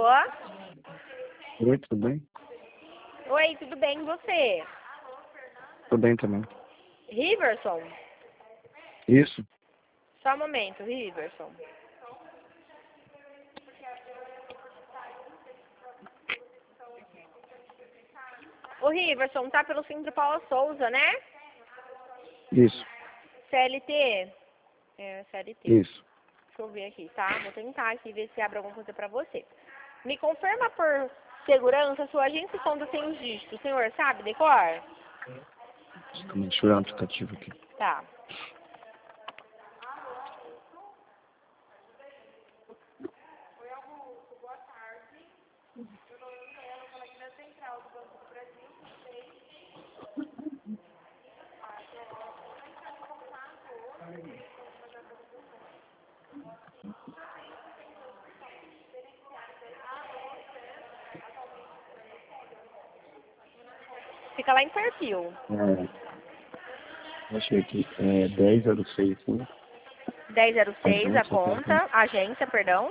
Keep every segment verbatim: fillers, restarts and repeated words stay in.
Alô? Oi, tudo bem? Oi, tudo bem e você? Tudo bem também. Riverson? Isso? Só um momento, Riverson. O Riverson tá pelo Centro Paula Souza, né? Isso. C L T? É, C L T. Isso. Deixa eu ver aqui, tá? Vou tentar aqui ver se abre alguma coisa pra você. Me confirma por segurança, sua agência de conta tem os dígitos. O senhor sabe, decor? Calma, deixa eu olhar o aplicativo aqui. Tá. Fica lá em perfil. É, achei aqui. É dez zero seis, sim. dez zero seis, a Agência, conta, agência, perdão.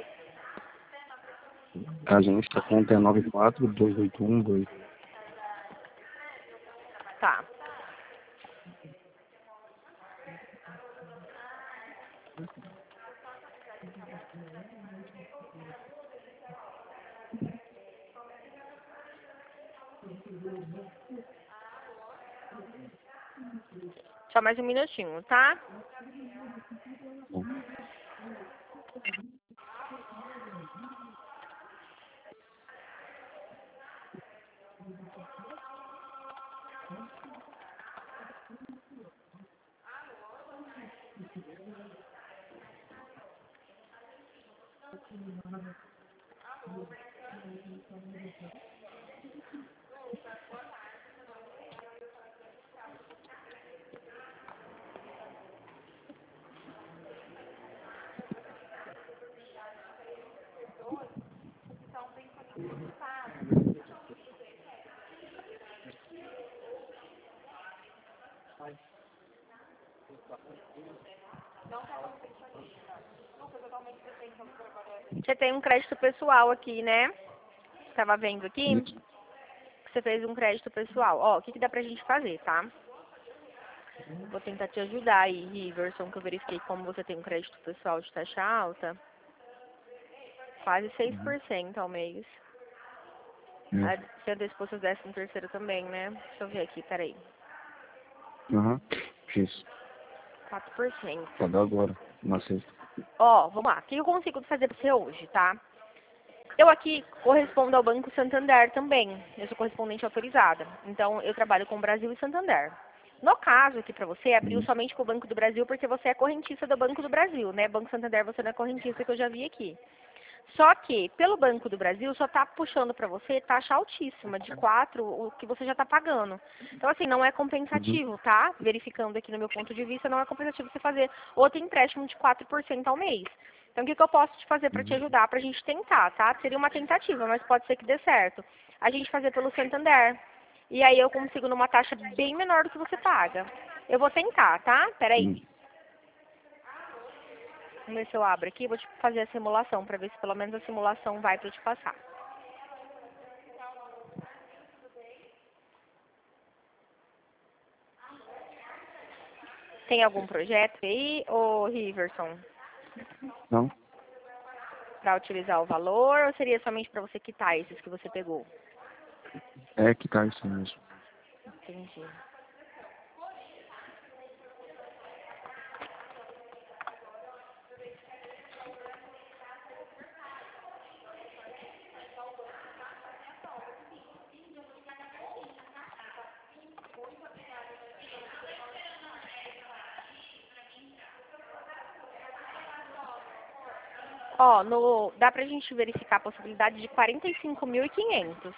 A agência, a conta é nove quatro dois oito um dois. Tá. Só mais um minutinho, tá? Você tem um crédito pessoal aqui, né? Tava vendo aqui? Isso. Você fez um crédito pessoal. Ó, o que, que dá pra gente fazer, tá? Vou tentar te ajudar aí, Riverson, que eu verifiquei como você tem um crédito pessoal de taxa alta. Quase seis por cento ao mês. Ah, você antecipou seus décimo terceiro também, né? Deixa eu ver aqui, peraí. Aham. Isso. quatro por cento. Pode dar agora, na sexta. Ó, vamos lá. O que eu consigo fazer pra você hoje, tá? Eu aqui correspondo ao Banco Santander também. Eu sou correspondente autorizada. Então, eu trabalho com o Brasil e Santander. No caso aqui pra você, abriu Hum. somente com o Banco do Brasil porque você é correntista do Banco do Brasil, né? Banco Santander você não é correntista, que eu já vi aqui. Só que, pelo Banco do Brasil, só tá puxando pra você taxa altíssima, de quatro, o que você já tá pagando. Então, assim, não é compensativo, tá? Verificando aqui no meu ponto de vista, não é compensativo você fazer outro empréstimo de quatro por cento ao mês. Então, o que, que eu posso te fazer pra te ajudar? Pra gente tentar, tá? Seria uma tentativa, mas pode ser que dê certo. A gente fazer pelo Santander. E aí eu consigo numa taxa bem menor do que você paga. Eu vou tentar, tá? Peraí. Hum. Vamos ver se eu abro aqui, vou te fazer a simulação, para ver se pelo menos a simulação vai para eu te passar. Tem algum projeto aí, ô Riverson, Não? para utilizar o valor, ou seria somente para você quitar esses que você pegou? É que tá isso mesmo. Entendi. Ó, no, dá pra gente verificar a possibilidade de quarenta e cinco mil e quinhentos.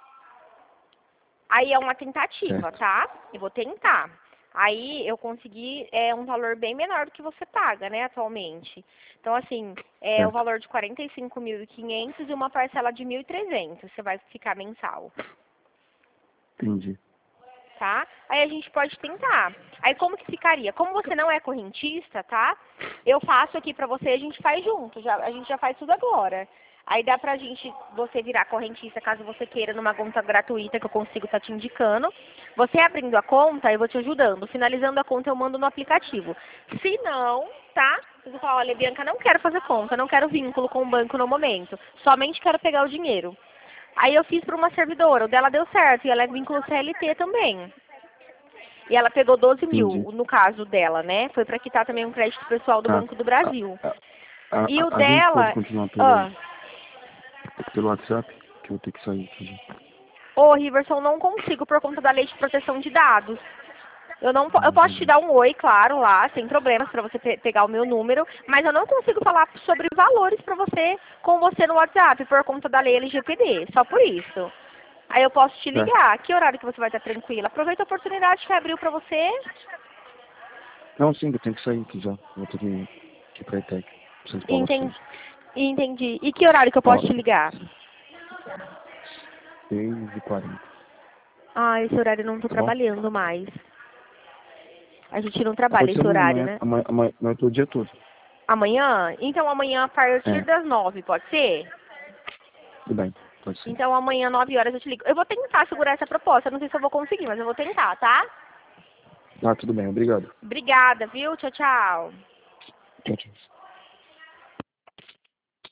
Aí é uma tentativa, Certo. tá? Eu vou tentar. Aí eu consegui é, um valor bem menor do que você paga, né, atualmente. Então, assim, é o Certo. valor de quarenta e cinco mil e quinhentos e uma parcela de mil e trezentos. Você vai ficar mensal, Entendi. tá? Aí a gente pode tentar. Aí como que ficaria? Como você não é correntista, tá? Eu faço aqui pra você, a gente faz junto. Já, a gente já faz tudo agora. Aí dá pra gente, você virar correntista caso você queira numa conta gratuita que eu consigo estar te indicando. Você abrindo a conta, eu vou te ajudando. Finalizando a conta, eu mando no aplicativo. Se não, tá? Você fala, olha, Bianca, não quero fazer conta, não quero vínculo com o banco no momento. Somente quero pegar o dinheiro. Aí eu fiz para uma servidora, o dela deu certo, e ela é vínculo C L T também. E ela pegou doze mil, Entendi. no caso dela, né? Foi para quitar também um crédito pessoal do Ah, Banco do Brasil. a, a, E o a, a gente pode dela... continuar Ah, pelo, pelo WhatsApp, que eu vou ter que sair. Tá? ô, Riverson, não consigo por conta da lei de proteção de dados. Eu não, po- eu Ah, posso te verdade. dar um oi, claro, lá, sem problemas, para você pe- pegar o meu número, mas eu não consigo falar sobre valores para você, com você no WhatsApp, por conta da lei L G P D, só por isso. Aí eu posso te Certo. ligar. Que horário que você vai estar tranquila? Aproveita a oportunidade que abriu para você. Não, sim, eu tenho que sair aqui já. Vou ter que, que ir pra ETEC. São Paulo Entendi. seis. Entendi. E que horário que eu Ó, posso te ligar? seis e quarenta. Ah, esse horário eu não estou Tá bom? trabalhando mais. A gente não Ah, trabalha pode ser esse amanhã. horário, Amanhã, né? amanhã, amanhã, amanhã eu tô o dia todo. Amanhã? Então amanhã a partir É, das nove, pode ser? tudo bem. Pode ser. Então amanhã, nove horas, eu te ligo. Eu vou tentar segurar essa proposta. Não sei se eu vou conseguir, mas eu vou tentar, tá? Ah, tudo bem. Obrigado. Obrigada, viu? Tchau, tchau. Tchau, tchau.